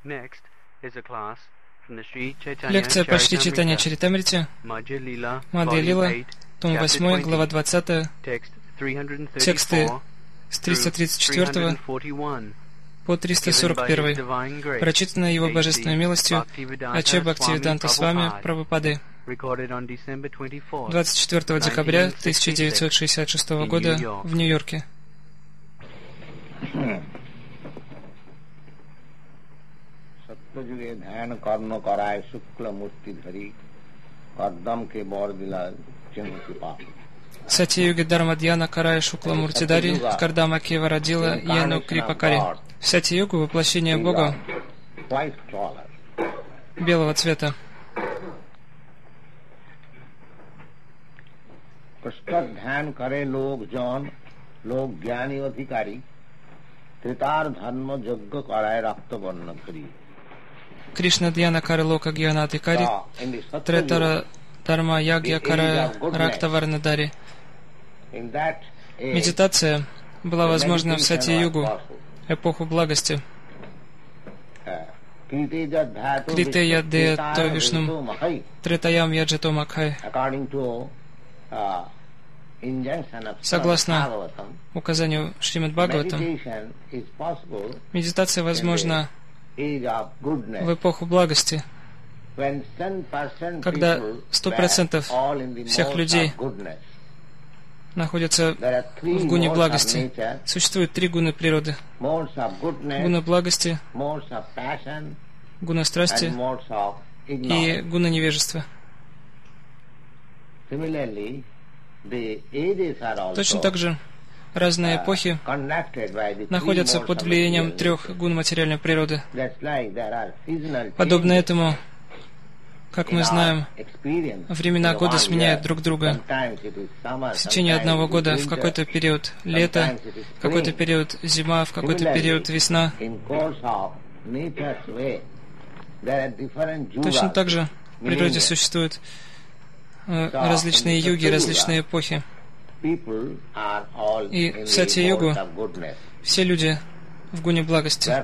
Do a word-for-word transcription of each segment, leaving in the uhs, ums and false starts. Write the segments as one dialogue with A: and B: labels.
A: Лекция по Шри Чайтанья Чаритамрите, Мадхья Лила, том восьмой, глава двадцатая, тексты с триста тридцать четвёртого по триста сорок первый, прочитано Его Божественной милостью Аче Бхактивиданта Свами Прабхупады двадцать четвёртого декабря тысяча девятьсот шестьдесят шестого года в Нью-Йорке.
B: सत्ययुगे ध्यान कर्म कराए शुक्ल मूर्ति धरी कदम के बौर दिला चिन्ह कृपा.
A: Сати-юги Дharma-дьяна Карая Шукла Муртидари Кардама Кева родила Яну Крипакари. В Сати-югу воплощение Бога белого цвета.
B: ध्यान करे लोग जन लोग ज्ञानी अधिकारी त्रितार धर्म यज्ञ कराए रक्त वर्ण करी.
A: Кришна Дьяна Кары Лока Гьяна Адхикари Третара Дharma Ягья Карая Ракта Варнадари. Медитация была возможна в Сати-югу, эпоху благости. Критея де то вишнум, Третаям яджато макхай. Согласно указанию Шримад Бхагаватам, медитация возможна в эпоху благости, когда сто процентов всех людей находятся в гуне благости. Существует три гуны природы. Гуна благости, гуна страсти и гуна невежества. Точно так же разные эпохи находятся под влиянием трех гун материальной природы. Подобно этому, как мы знаем, времена года сменяют друг друга. В течение одного года в какой-то период лето, в какой-то период зима, в какой-то период весна. Точно так же в природе существуют различные юги, различные эпохи. И в Сати-югу все люди в гуне благости.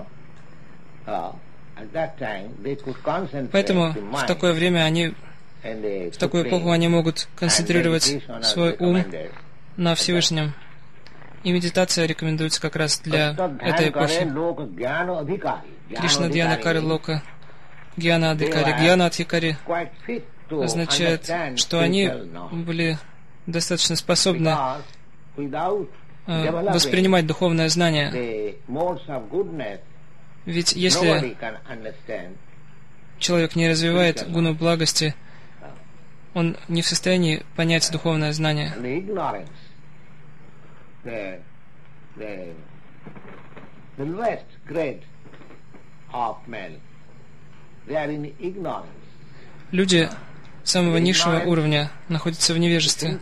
A: Поэтому в такое время они, в такую эпоху они могут концентрировать свой ум на Всевышнем. И медитация рекомендуется как раз для этой эпохи. Кришна Дьяна Кары Лока Гьяна Адхикари. Гьяна Адхикари означает, что они были достаточно способны э, воспринимать духовное знание. Ведь если человек не развивает гуну благости, он не в состоянии понять духовное знание. Люди самого низшего уровня находятся в невежестве.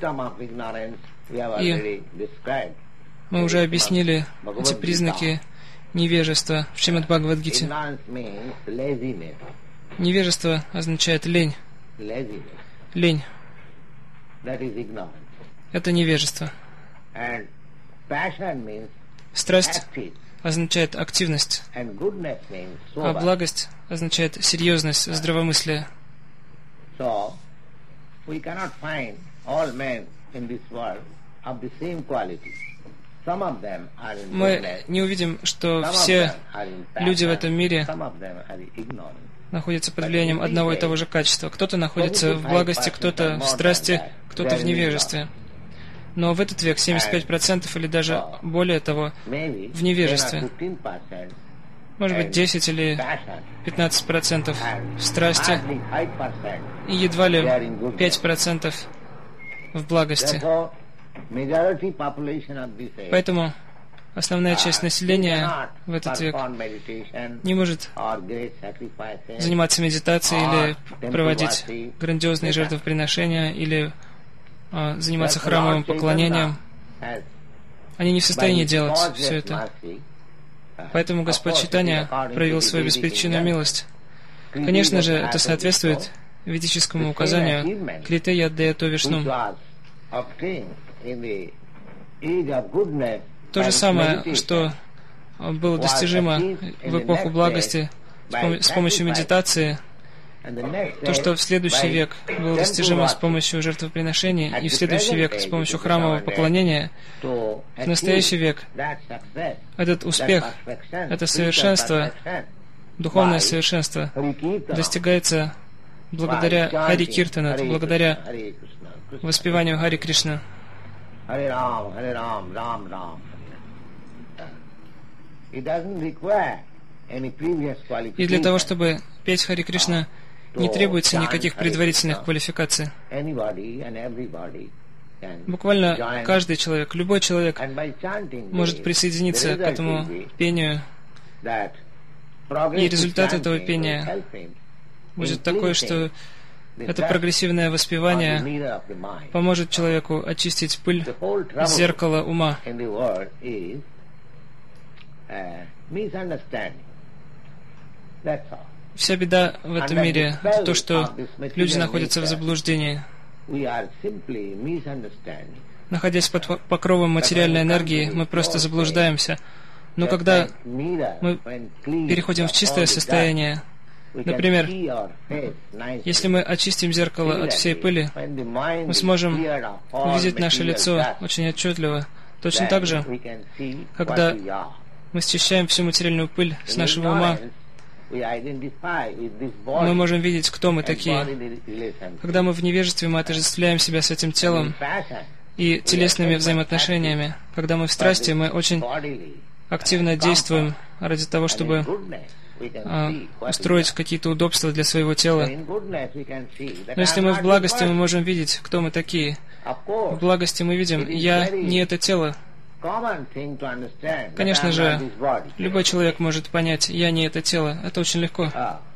A: И мы уже объяснили эти признаки невежества в Шримад Бхагавад-гите. Невежество означает лень. Лень. Это невежество. Страсть означает активность, а благость означает серьезность, здравомыслие. Мы не увидим, что все люди в этом мире находятся под влиянием одного и того же качества. Кто-то находится в благости, кто-то в страсти, кто-то в невежестве. Но в этот век семьдесят пять процентов или даже более того в невежестве. Может быть, десять или пятнадцать процентов в страсти и едва ли пять процентов в благости. Поэтому основная часть населения в этот век не может заниматься медитацией или проводить грандиозные жертвоприношения или а, заниматься храмовым поклонением. Они не в состоянии делать все это. Поэтому Господь Чайтанья проявил свою беспричинную милость. Конечно же, это соответствует ведическому указанию «Критея де то вишнум». То же самое, что было достижимо в эпоху благости с, пом- с помощью медитации, то, что в следующий век было достижимо с помощью жертвоприношений, и в следующий век с помощью храмового поклонения, в настоящий век этот успех, это совершенство, духовное совершенство достигается благодаря Хари Киртана, благодаря воспеванию Хари Кришна. И для того, чтобы петь Хари Кришна, не требуется никаких предварительных квалификаций. Буквально каждый человек, любой человек может присоединиться к этому пению, и результат этого пения будет такой, что это прогрессивное воспевание поможет человеку очистить пыль с зеркала ума. Вся беда в этом мире — то, что люди находятся в заблуждении. Находясь под покровом материальной энергии, мы просто заблуждаемся. Но когда мы переходим в чистое состояние, например, если мы очистим зеркало от всей пыли, мы сможем увидеть наше лицо очень отчетливо. Точно так же, когда мы счищаем всю материальную пыль с нашего ума, мы можем видеть, кто мы такие. Когда мы в невежестве, мы отождествляем себя с этим телом и телесными взаимоотношениями. Когда мы в страсти, мы очень активно действуем ради того, чтобы а, устроить какие-то удобства для своего тела. Но если мы в благости, мы можем видеть, кто мы такие. В благости мы видим, я не это тело. Конечно же, любой человек может понять, я не это тело. Это очень легко.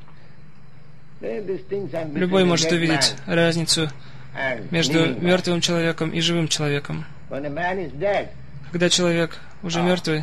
A: Любой может увидеть разницу между мертвым человеком и живым человеком. Когда человек уже мертвый,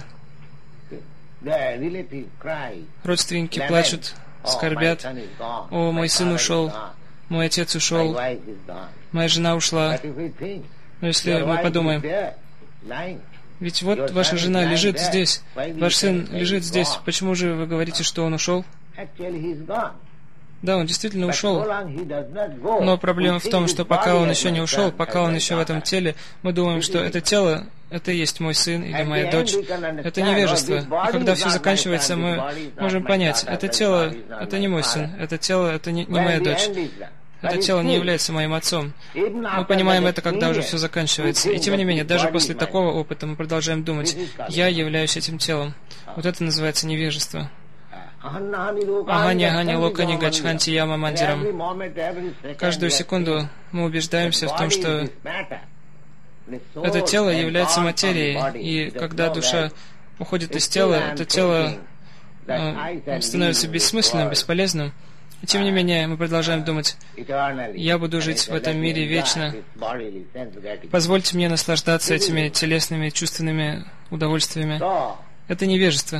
A: родственники плачут, скорбят. О, мой сын ушел, мой отец ушел, моя жена ушла. Но если мы подумаем, ведь вот ваша жена лежит здесь, ваш сын лежит здесь, почему же вы говорите, что он ушел? Да, он действительно ушел. Но проблема в том, что пока он еще не ушел, пока он еще в этом теле, мы думаем, что это тело, это есть мой сын или моя дочь. Это невежество. И когда все заканчивается, мы можем понять, это тело, это не мой сын, это тело, это не, не моя дочь. Это тело не является моим отцом. Мы понимаем это, когда уже все заканчивается. И тем не менее, даже после такого опыта мы продолжаем думать, я являюсь этим телом. Вот это называется невежество. Ахани, ахани, локани, гачханти, яма, мандирам. Каждую секунду мы убеждаемся в том, что это тело является материей, и когда душа уходит из тела, это тело э, становится бессмысленным, бесполезным. И тем не менее, мы продолжаем думать, я буду жить в этом мире вечно. Позвольте мне наслаждаться этими телесными, чувственными удовольствиями. Это невежество.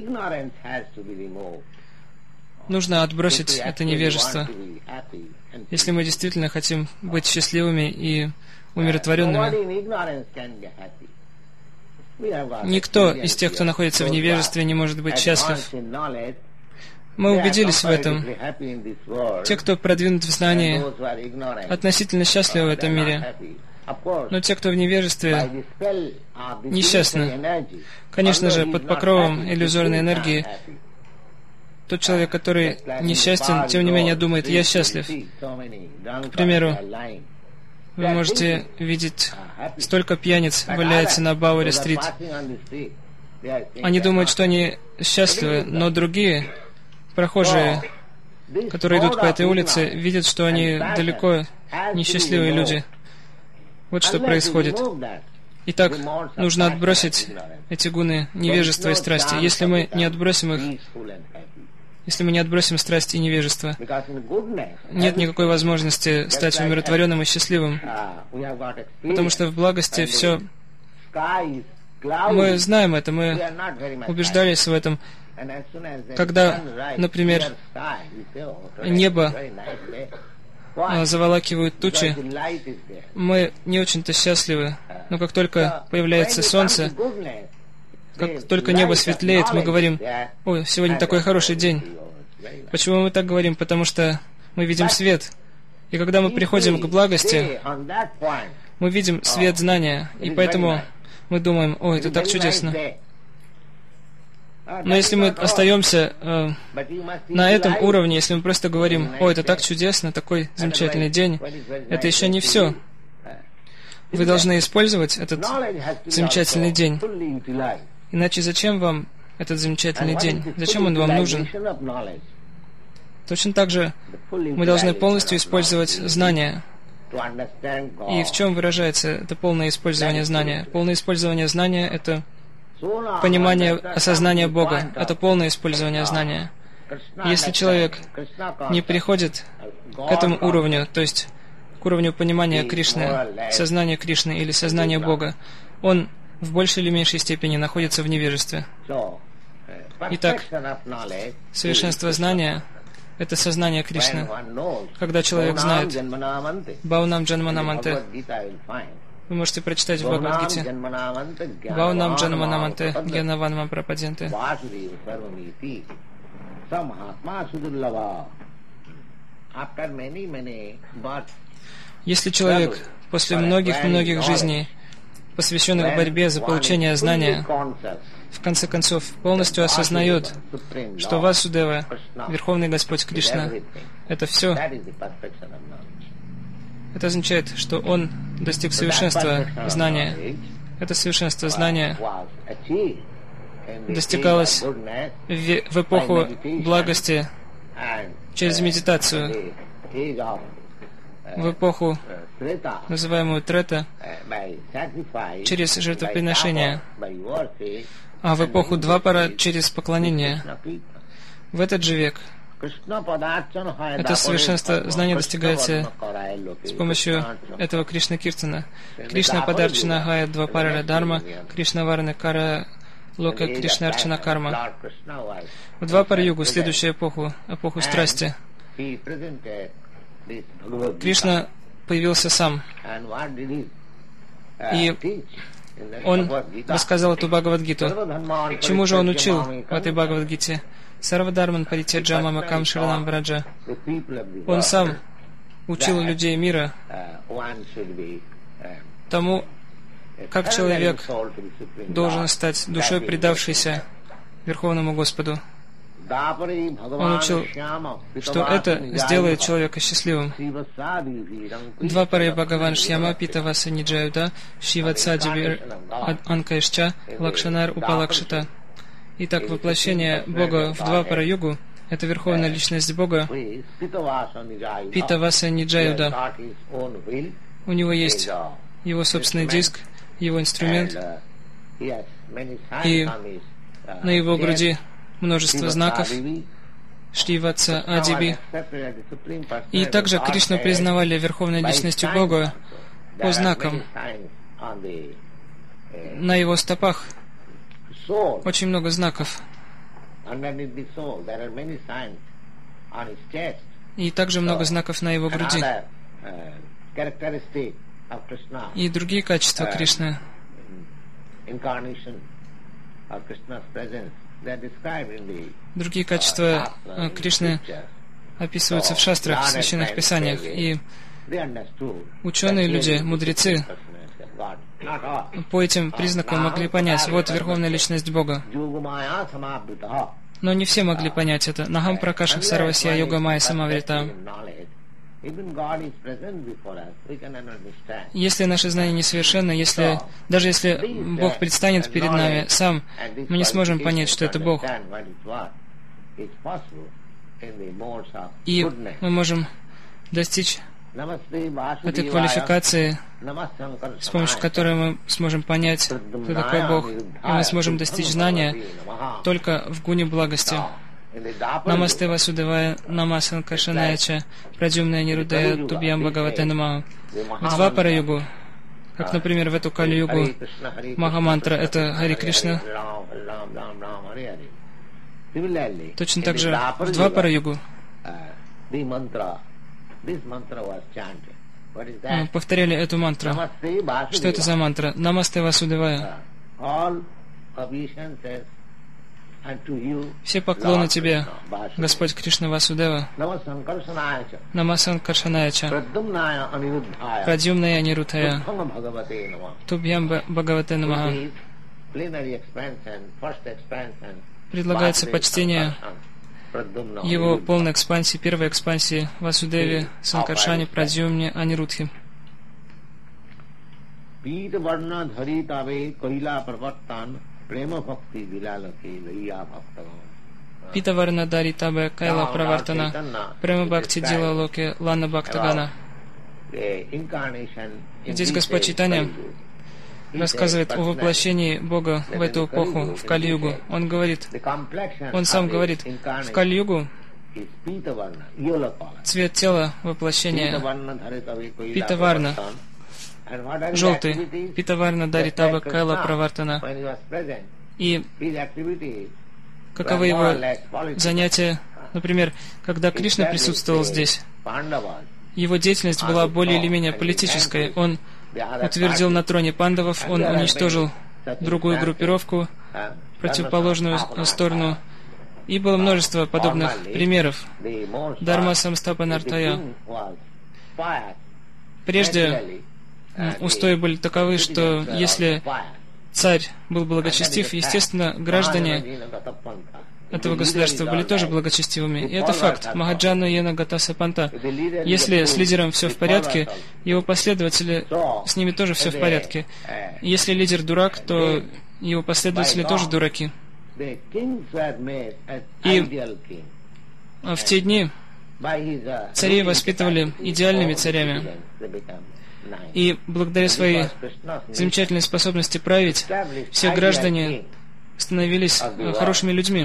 A: Нужно отбросить это невежество, если мы действительно хотим быть счастливыми и умиротворенными. Никто из тех, кто находится в невежестве, не может быть счастлив. Мы убедились в этом. Те, кто продвинут в знании, относительно счастливы в этом мире. Но те, кто в невежестве, несчастны. Конечно же, под покровом иллюзорной энергии, тот человек, который несчастен, тем не менее думает, я счастлив. К примеру, вы можете видеть, столько пьяниц валяется на Бауэри-стрит. Они думают, что они счастливы, но другие прохожие, которые идут по этой улице, видят, что они далеко несчастливые люди. Вот что происходит. Итак, нужно отбросить эти гуны невежества и страсти. Если мы не отбросим их, если мы не отбросим страсть и невежество, нет никакой возможности стать умиротворенным и счастливым. Потому что в благости все... Мы знаем это, мы убеждались в этом. Когда, например, небо заволакивают тучи, мы не очень-то счастливы. Но как только появляется солнце, как только небо светлеет, мы говорим, ой, сегодня такой хороший день. Почему мы так говорим? Потому что мы видим свет. И когда мы приходим к благости, мы видим свет знания. И поэтому мы думаем: «О, это так чудесно». Но если мы остаемся э, на этом уровне, если мы просто говорим: «О, это так чудесно, такой замечательный день», это еще не все. Вы должны использовать этот замечательный день. Иначе зачем вам этот замечательный день? Зачем он вам нужен? Точно так же мы должны полностью использовать знания. И в чем выражается это полное использование знания? Полное использование знания — это понимание, осознание Бога. Это полное использование знания. Если человек не приходит к этому уровню, то есть к уровню понимания Кришны, сознания Кришны или сознания Бога, он в большей или меньшей степени находится в невежестве. Итак, совершенство знания — это сознание Кришны. Когда человек знает Баунам Джанманаманте, вы можете прочитать в Бхагавад-гите: Баунам Джанманаманте Гьянаванмам Прападенте. Если человек после многих-многих жизней, посвященных борьбе за получение знания, в конце концов полностью осознает, что Васудева, Верховный Господь Кришна, это все, это означает, что он достиг совершенства знания. Это совершенство знания достигалось в, в эпоху благости через медитацию, в эпоху, называемую Трета, через жертвоприношение, а в эпоху Двапара через поклонение. В этот же век это совершенство знания достигается с помощью этого Кришна Киртана. Кришна Падарчана Хая Двапара Дharma, Кришна Варна Кара Лока Кришна Арчана Карма. В Двапара Югу, следующую эпоху, эпоху страсти, Кришна появился сам. И он рассказал эту Бхагавад-гиту. Чему же он учил в этой Бхагавад-гите? Сарвадарман Паритяджа Мамакам Ширанам Враджа. Он сам учил людей мира тому, как человек должен стать душой, предавшейся Верховному Господу. Он учил, что это сделает человека счастливым. Два пары Бхагаван Шьяма Пита Васа Ниджаюда Шиватсадиби Анкаишча Лакшанар Упалакшита. Итак, воплощение Бога в два пара югу — это Верховная Личность Бога Пита Васа Ниджаюда. У него есть его собственный диск, его инструмент, и на его груди множество знаков, Шриватса Адиби. И также Кришну признавали Верховной Личностью Бога по знакам. На его стопах очень много знаков. И также много знаков на его груди. И другие качества Кришны, другие качества Кришны описываются в шастрах, в священных писаниях. И ученые люди, мудрецы, по этим признакам могли понять: вот Верховная Личность Бога. Но не все могли понять это. Нахам Пракашах Сарвасья Йога Майя Самаврита. Если наше знание несовершенно, если, даже если Бог предстанет перед нами сам, мы не сможем понять, что это Бог. И мы можем достичь этой квалификации, с помощью которой мы сможем понять, кто такой Бог, и мы сможем достичь знания только в гуне благости. Намасте Васудевая, Намасан Кашанаяча, Праджумная Нирудая, Тубьям Бхагавате Намаху. В два пара югу, как, например, в эту Кали-югу, Махамантра — это Хари Кришна. Точно так же в два пара югу мы повторяли эту мантру. Что это за мантра? Намасте Васудевая. Все поклоны Тебе, Господь Кришна Васудева, Нама Санкаршанаяча, Прадьюмная Анирудхая, Тубьям Бхагавате Намаха. Предлагается почтение Его полной экспансии, первой экспансии Васудеве, Санкаршане, Прадьюмне, Анирудхе. Питаварна Дари Табе Кайла Правартана, Према Бхакти Дила Локе Лана Бхактагана. Здесь Господь Чайтанья рассказывает о воплощении Бога в эту эпоху, в Кали-югу. Он говорит, он сам говорит, в Кали-югу цвет тела воплощения Питаварна, желтый, Питаварна Даритаба Кайла Правартана. И каковы его занятия? Например, когда Кришна присутствовал здесь, его деятельность была более или менее политической. Он утвердил на троне пандавов, он уничтожил другую группировку, противоположную сторону. И было множество подобных примеров. Дharma Самстапанартая. Прежде устои были таковы, что если царь был благочестив, естественно, граждане этого государства были тоже благочестивыми. И это факт. Махаджана Йена Гатаса Панта. Если с лидером все в порядке, его последователи, с ними тоже все в порядке. Если лидер дурак, то его последователи тоже дураки. И в те дни царей воспитывали идеальными царями. И благодаря своей замечательной способности править, все граждане становились хорошими людьми.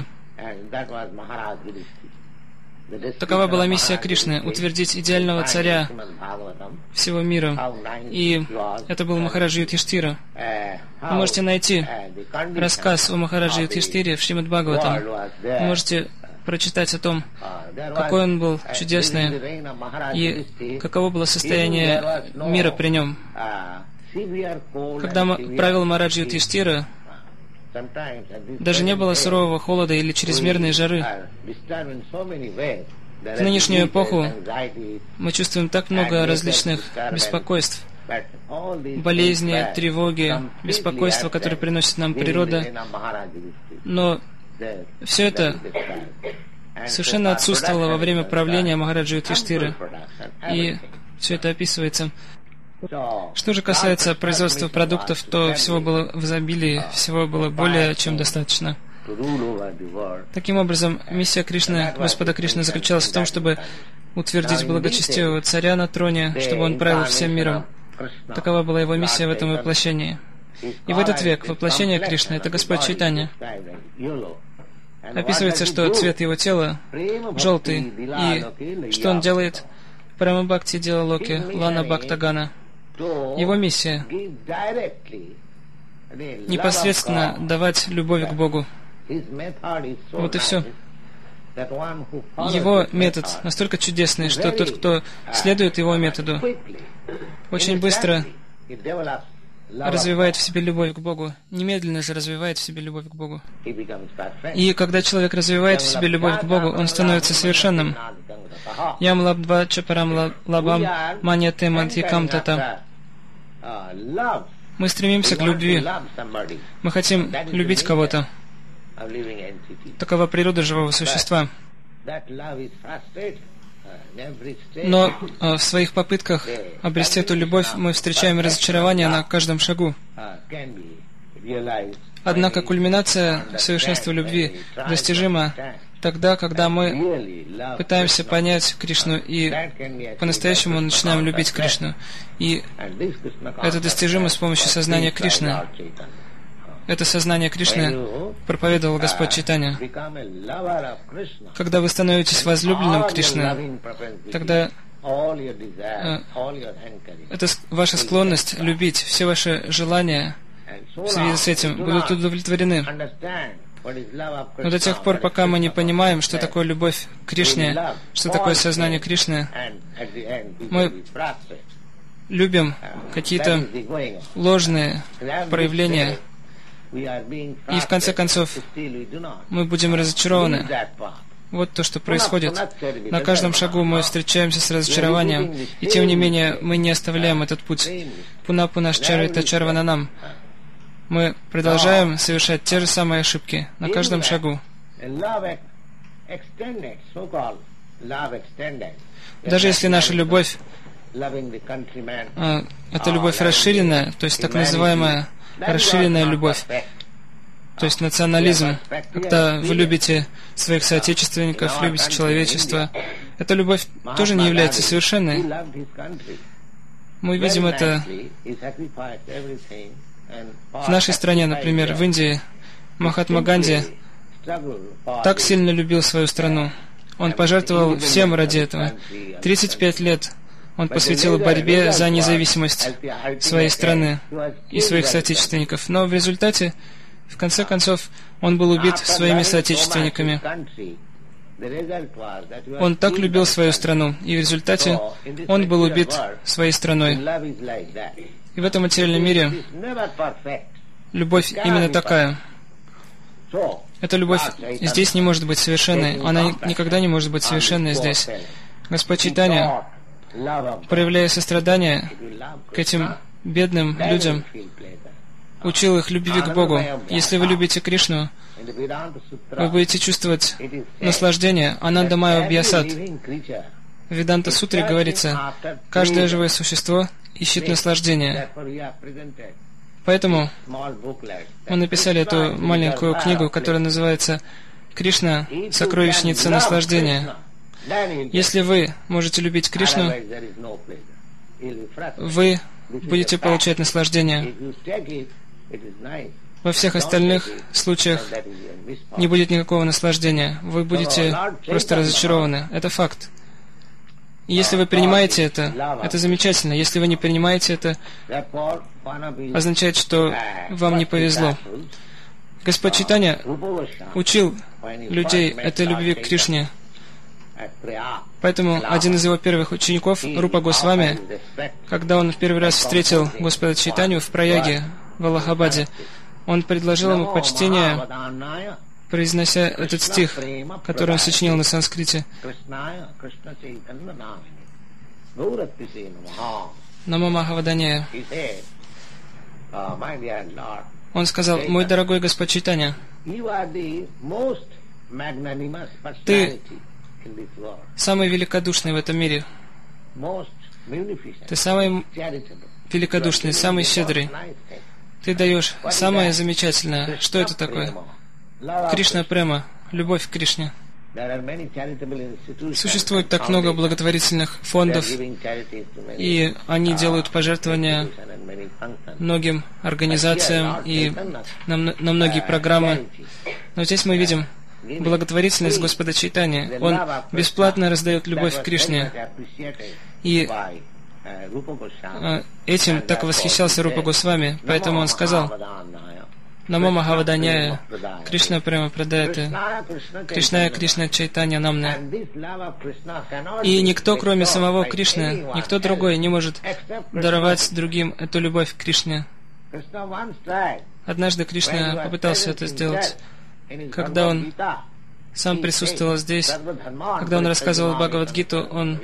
A: Такова была миссия Кришны — утвердить идеального царя всего мира. И это был Махараджа Юдхиштира. Вы можете найти рассказ о Махараджа Юдхиштире в Шримад Бхагаватам. Вы можете прочитать о том, какой он был чудесный и каково было состояние мира при нем. Когда правил Махараджа Юдхиштира, даже не было сурового холода или чрезмерной жары. В нынешнюю эпоху мы чувствуем так много различных беспокойств, болезни, тревоги, беспокойства, которые приносит нам природа. Но все это совершенно отсутствовало во время правления Махараджа Юдхиштиры. И все это описывается. Что же касается производства продуктов, то всего было в изобилии, всего было более чем достаточно. Таким образом, миссия Кришны, Господа Кришны, заключалась в том, чтобы утвердить благочестивого царя на троне, чтобы он правил всем миром. Такова была его миссия в этом воплощении. И в этот век воплощение Кришны — это Господь Чайтанья. Описывается, что цвет его тела желтый, и что он делает? Прама Бхакти Дила Локе Лана Бхактагана. Его миссия — непосредственно давать любовь к Богу. Вот и все. Его метод настолько чудесный, что тот, кто следует его методу, очень быстро развивает в себе любовь к Богу. Немедленно же развивает в себе любовь к Богу. И когда человек развивает в себе любовь к Богу, он становится совершенным. Ям лабдва чапарам лабам маньяте мадьякам тата. Мы стремимся к любви. Мы хотим любить кого-то. Такова природа живого существа. Но в своих попытках обрести эту любовь мы встречаем разочарование на каждом шагу. Однако кульминация совершенства любви достижима тогда, когда мы пытаемся понять Кришну и по-настоящему начинаем любить Кришну. И это достижимо с помощью сознания Кришны. Это сознание Кришны проповедовал Господь Чайтанья. Когда вы становитесь возлюбленным Кришны, тогда э, это ваша склонность любить, все ваши желания в связи с этим будут удовлетворены. Но до тех пор, пока мы не понимаем, что такое любовь к Кришне, что такое сознание Кришны, мы любим какие-то ложные проявления И в конце концов мы будем разочарованы. Вот то, что происходит. На каждом шагу мы встречаемся с разочарованием, и тем не менее мы не оставляем этот путь. Пуна-пунашчарвита чарвананам. Мы продолжаем совершать те же самые ошибки на каждом шагу. Даже если наша любовь, это любовь расширенная, то есть так называемая расширенная любовь, то есть национализм, когда вы любите своих соотечественников, любите человечество, эта любовь тоже не является совершенной. Мы видим это в нашей стране, например, в Индии. Махатма Ганди так сильно любил свою страну. Он пожертвовал всем ради этого. тридцать пять лет он посвятил борьбе за независимость своей страны и своих соотечественников. Но в результате, в конце концов, он был убит своими соотечественниками. Он так любил свою страну, и в результате он был убит своей страной. И в этом материальном мире любовь именно такая. Эта любовь здесь не может быть совершенной. Она никогда не может быть совершенной здесь. Господь Чайтанья, проявляя сострадание к этим бедным людям, учил их любви к Богу. Если вы любите Кришну, вы будете чувствовать наслаждение. Ананда Майя Абхьясат. В Веданта Сутре говорится, каждое живое существо ищет наслаждение. Поэтому мы написали эту маленькую книгу, которая называется «Кришна. Сокровищница наслаждения». Если вы можете любить Кришну, вы будете получать наслаждение. Во всех остальных случаях не будет никакого наслаждения. Вы будете просто разочарованы. Это факт. И если вы принимаете это, это замечательно. Если вы не принимаете это, означает, что вам не повезло. Господь Чайтанья учил людей этой любви к Кришне. Поэтому один из его первых учеников, Рупа Госвами, когда он в первый раз встретил Господа Чайтанью в Праяге, в Аллахабаде, он предложил ему почтение, произнося этот стих, который он сочинил на санскрите. Намо Махаваданья. Он сказал: «Мой дорогой Господь Чайтанья, ты самый великодушный в этом мире. Ты самый великодушный, самый щедрый. Ты даешь самое замечательное». Что это такое? Кришна Према, любовь к Кришне. Существует так много благотворительных фондов, и они делают пожертвования многим организациям и на, на многие программы. Но здесь мы видим благотворительность Господа Чайтаньи. Он бесплатно раздает любовь к Кришне. И этим так восхищался Рупа Госвами, поэтому он сказал: «Намо Махаваданья, Кришна Према Прадайате, Кришная Кришна Чайтанья Намне». И никто, кроме самого Кришны, никто другой не может даровать другим эту любовь к Кришне. Однажды Кришна попытался это сделать, когда он сам присутствовал здесь, когда он рассказывал Бхагавад-гиту, он,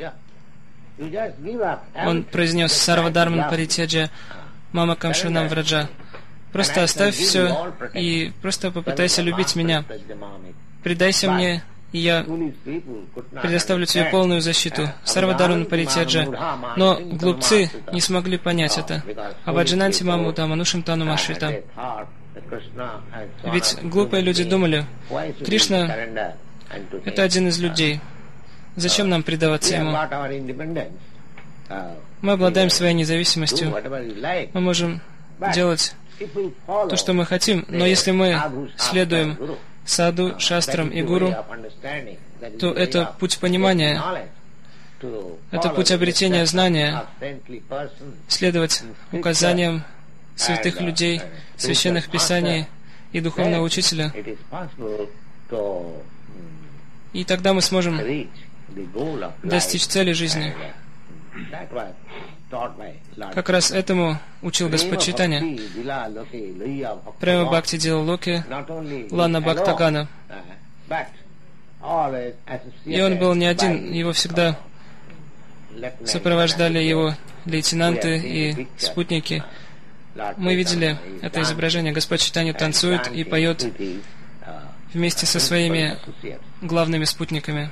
A: он произнес «Сарвадарман паритяджа мама камшанам враджа». Просто оставь все и просто попытайся любить меня. Предайся мне, и я предоставлю тебе полную защиту. Сарвадарман паритяджа. Но глупцы не смогли понять это. Абаджананти мамуда манушам тану машита. Ведь глупые люди думали: Кришна — это один из людей. Зачем нам предаваться ему? Мы обладаем своей независимостью. Мы можем делать то, что мы хотим, но если мы следуем саду, шастрам и гуру, то это путь понимания, это путь обретения знания, следовать указаниям святых людей, священных писаний и духовного учителя. И тогда мы сможем достичь цели жизни. Как раз этому учил Господь Чайтанья. Према Бхакти Дила Локи Лана Бхактагана. И он был не один, его всегда сопровождали его лейтенанты и спутники. Мы видели это изображение. Господь Чайтанья танцует и поет вместе со своими главными спутниками.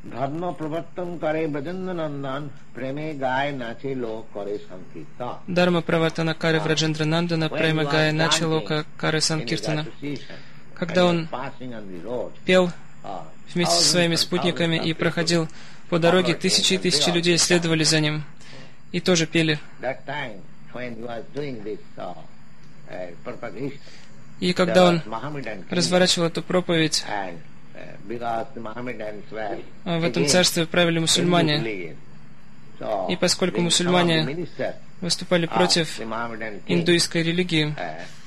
A: Дharma Правартана Кари Враджендра Нандана Према Гая Начи Лока Кари Санкиртана. Когда он пел вместе со своими спутниками и проходил по дороге, тысячи и тысячи людей следовали за ним и тоже пели. И когда он разворачивал эту проповедь, в этом царстве правили мусульмане. И поскольку мусульмане выступали против индуистской религии,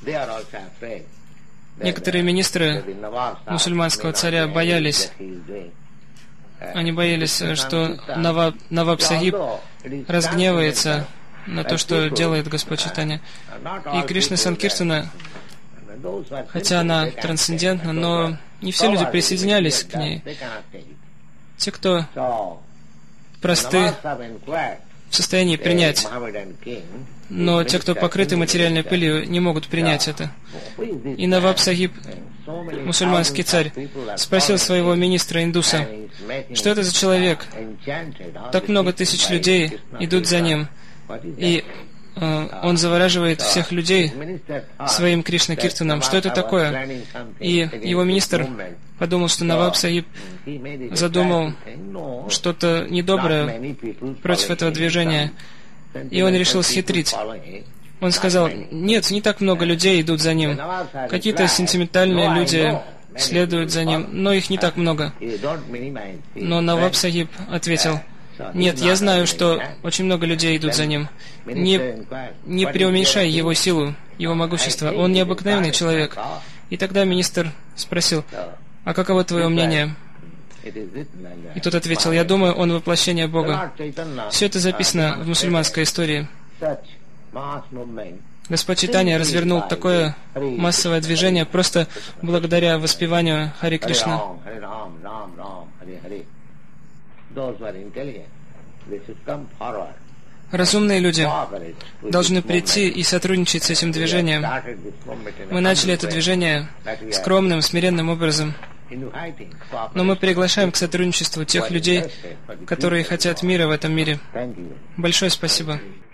A: некоторые министры мусульманского царя боялись, они боялись, что Наваб, Наваб Сахиб разгневается на то, что делает Господь Чайтанья. И Кришна Санкиртана, хотя она трансцендентна, но не все люди присоединялись к ней. Те, кто просты, в состоянии принять, но те, кто покрыты материальной пылью, не могут принять это. И Наваб Сахиб, мусульманский царь, спросил своего министра индуса, что это за человек? Так много тысяч людей идут за ним, и э, он завораживает всех людей своим Кришна-киртаном. Что это такое? И его министр подумал, что Наваб Сахиб задумал что-то недоброе против этого движения, и он решил схитрить. Он сказал, нет, не так много людей идут за ним. Какие-то сентиментальные люди следуют за ним, но их не так много. Но Наваб Сахиб ответил, нет, я знаю, что очень много людей идут за ним. Не, не преуменьшай его силу, его могущество. Он необыкновенный человек. И тогда министр спросил, а каково твое мнение? И тот ответил, я думаю, он воплощение Бога. Все это записано в мусульманской истории. Господь Чайтанья развернул такое массовое движение просто благодаря воспеванию Хари Кришна. Разумные люди должны прийти и сотрудничать с этим движением. Мы начали это движение скромным, смиренным образом. Но мы приглашаем к сотрудничеству тех людей, которые хотят мира в этом мире. Большое спасибо.